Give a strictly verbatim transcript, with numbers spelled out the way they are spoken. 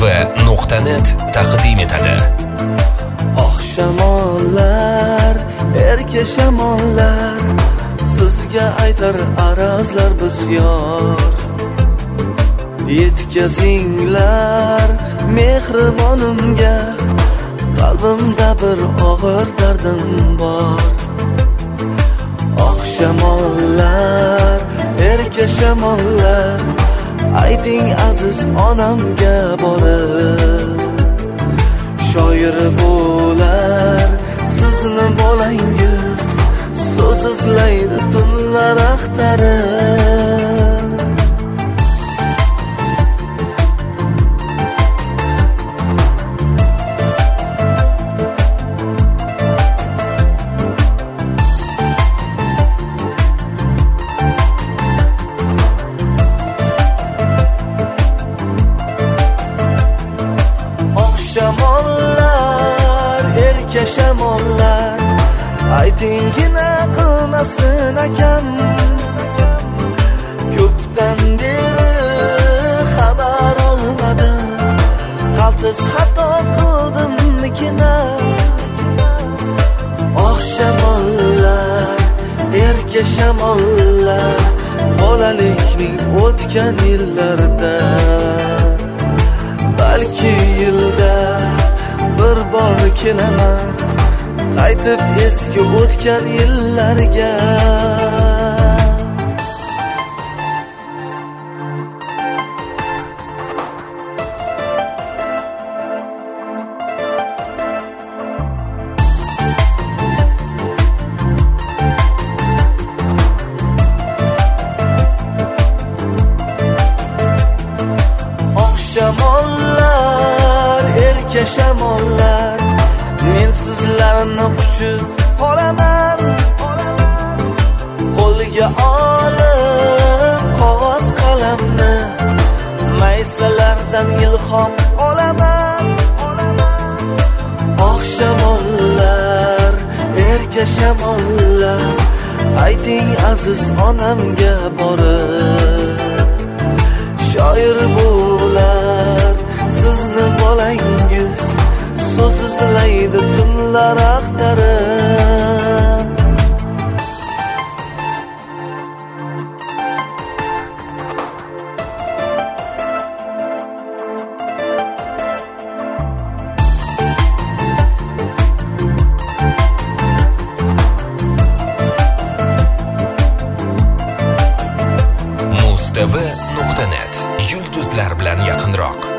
va nuqta net taqdim etadi. Oh shamollar, erka shamollar, sizga aytar arazlar bisyor. Yetkazinglar mehribonimga, qalbimda bir og'ir dardim bor. Oh shamollar, erka shamollar, ayting aziz onamga borib. Shoiri bo'lar sizni bolangiz, so'z izlaydi tunlar axtarib. Shamollar, erka shamollar, aytingina qilmasin akam. Ko'pdan beri xabar olmadim, qaltis xato qildimmikin-a? Oh shamollar, erka shamollar, bolalikning o'tgan yillarida, balki yilda bir bor kelaman, qaytib eski o'tgan yillarga. Oh shamollar, erka shamollar, men sizlarni quchib qolaman. Qo'lga olib qog'oz qalamni, maysalardan ilhom olaman. Oh shamollar, erka shamollar, ayting aziz onamga borib. Shoir bo'lar sizni bolangiz, so'z izlaydi tunlar axtarib. muz tv nuqta net yulduzlar bilan yaqinroq.